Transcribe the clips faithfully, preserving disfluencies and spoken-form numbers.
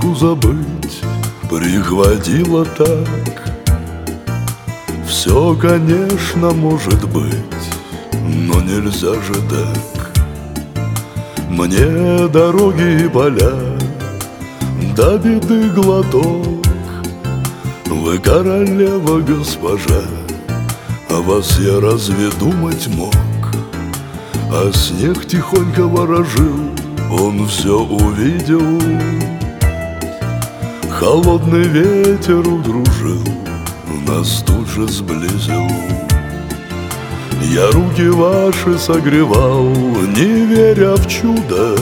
девушку забыть прихватило так. Все, конечно, может быть, но нельзя же так. Мне дороги и поля, до беды глоток. Вы королева, госпожа, о вас я разве думать мог? А снег тихонько ворожил, он все увидел. Холодный ветер удружил, нас тут же сблизил. Я руки ваши согревал, не веря в чудо.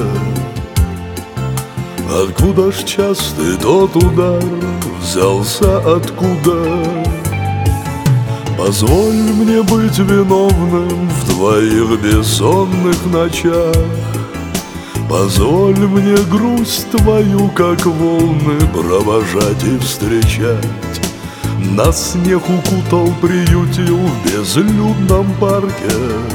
Откуда ж частый тот удар взялся, откуда? Позволь мне быть виновным в твоих бессонных ночах. Позволь мне грусть твою, как волны, провожать и встречать. Нас снег укутал, приютил в безлюдном парке.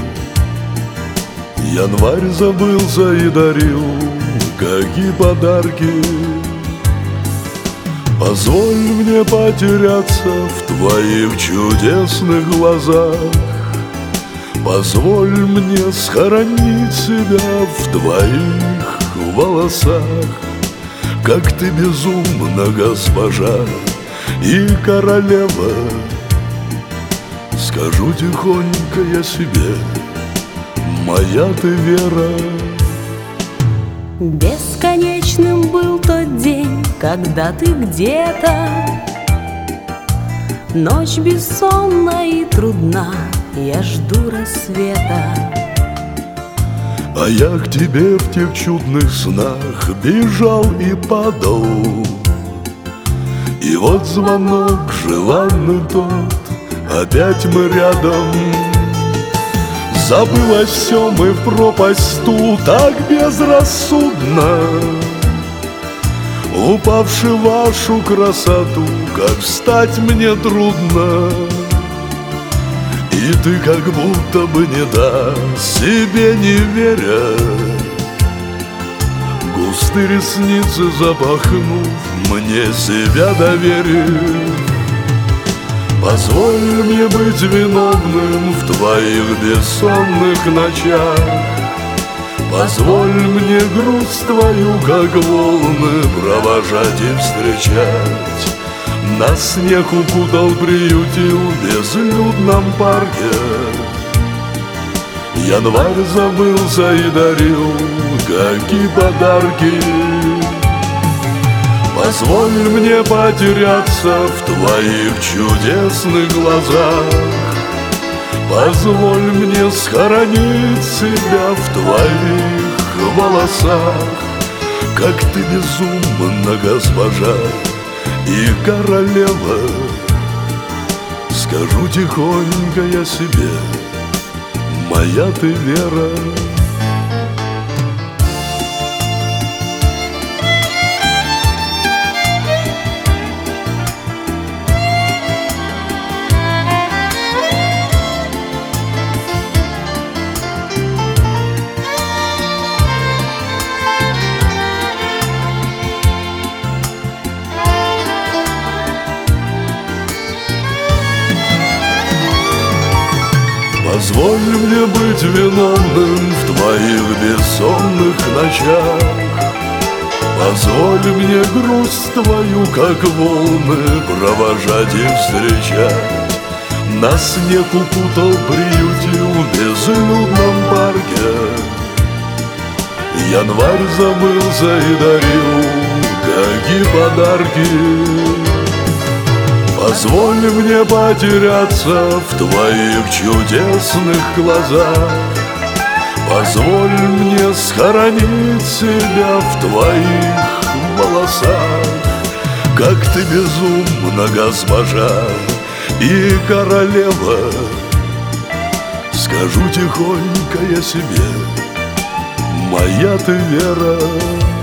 Январь забылся и дарил, какие подарки. Позволь мне потеряться в твоих чудесных глазах. Позволь мне схоронить себя в твоих волосах. Как ты безумна, госпожа и королева. Скажу тихонько я себе, моя ты Вера. Бесконечным был тот день, когда ты где-то. Ночь бессонна и трудна, я жду рассвета. А я к тебе в тех чудных снах бежал и падал. И вот звонок желанный тот, опять мы рядом. Забылось все, мы в пропасть ту, так безрассудно. Упавши в вашу красоту, как встать мне трудно. И ты как будто бы не даст, себе не веря, густые ресницы запахнув, мне себя доверив. Позволь мне быть виновным в твоих бессонных ночах. Позволь мне грусть твою, как волны, провожать и встречать. Нас снег укутал, приютил в безлюдном парке. Январь забылся и дарил, какие подарки. Позволь мне потеряться в твоих чудесных глазах. Позволь мне схоронить себя в твоих волосах. Как ты безумна, госпожа и королева. Скажу тихонько я себе, моя ты Вера. Позволь мне быть виновным в твоих бессонных ночах. Позволь мне грусть твою, как волны, провожать и встречать. Нас снег укутал, приютил в безлюдном парке. Январь забылся и дарил, какие подарки. Позволь мне потеряться в твоих чудесных глазах. Позволь мне схоронить себя в твоих волосах. Как ты безумна, госпожа и королева. Скажу тихонько я себе, моя ты Вера.